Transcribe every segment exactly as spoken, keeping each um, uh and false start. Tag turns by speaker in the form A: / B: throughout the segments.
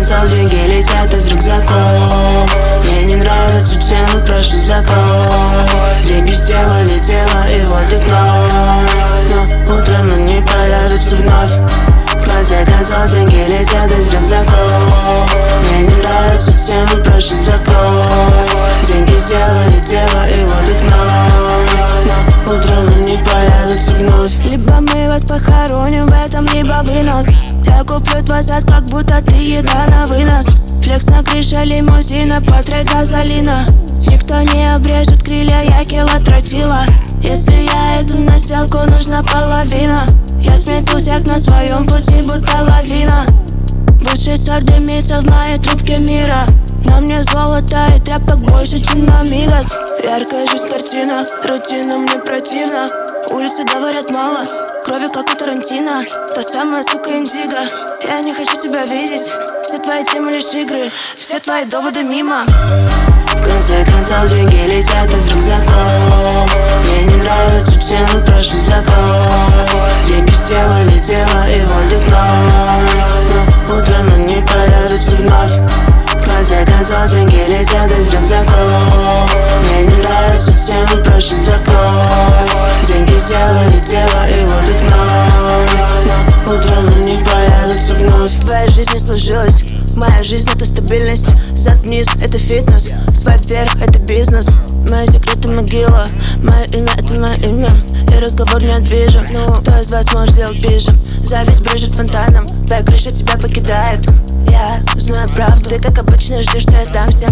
A: концов деньги летят из рюкзаков. Мне не нравится, чем прошлый закон. Деньги сделали дело, и вот их ноль. Но утром они появятся вновь. В конце концов деньги летят из рюкзаков. Мне не нравится, чем прошлый закон. Деньги сделали дело, и вот их ноль. Но утром они появятся вновь.
B: Либо мы вас похороним в этом, либо вынос. Я куплю твой зад, как будто ты еда на вынос. Флекс на крыше лимузина, по трек газолина. Никто не обрежет крылья, я кило тротила. Если я иду на селку, нужна половина. Я смету всех на своем пути, будто лавина. Высший сорт дымится в моей трубке мира. На мне золото и тряпок больше, чем на Мигас. Яркая жизнь картина, рутина мне противна. Улицы говорят мало, крови как у Тарантино. Та самая сука Индиго, я не хочу тебя видеть. Все твои темы лишь игры, все твои доводы мимо.
A: В конце концов деньги летят из рюкзаков. Мне не нравится, чем прошлый закон. Деньги сделали дело, и вот их ноль. Но утром они появятся вновь. В конце концов деньги летят из рюкзаков. Мне не нравится, чем прошлый закон. Деньги сделали дело, и вот их ноль. Но утром они появятся вновь.
B: Твоя жизнь не сложилась, моя жизнь это стабильность. Зад вниз это фитнес, свайп вверх это бизнес. Мои секреты могила, мое имя это мое имя. И разговор не движем, ну кто из вас может сделать пижем? Зависть брызжет фонтаном, твоя крыша тебя покидает. Я знаю правду, ты как обычно ждешь, что я сдамся.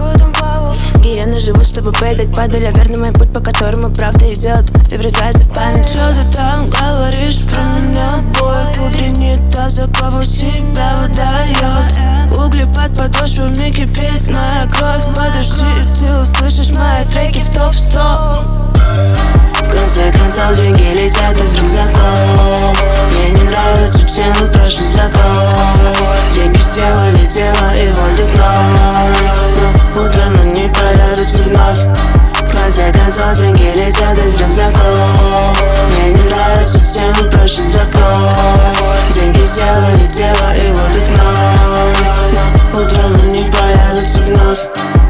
B: Гиены живут, чтобы бегать, падали верный мой путь, по которому правда идет и врезается в память.
A: Что ты там говоришь про меня? Бой утренний таз, за кого себя выдает. Угли под подошвами кипит моя кровь. Подожди, и ты услышишь мои треки в топ сто. В конце концов деньги летят из рюкзаков. Мне не нравится, чем прошлый закон. Деньги сделали дело, и вот их ноль. Но утром они появятся вновь. В конце концов деньги летят из рюкзаков. Мне не нравится, чем прошлый закон. Деньги сделали дело, и вот их ноль. Но утром они появятся вновь.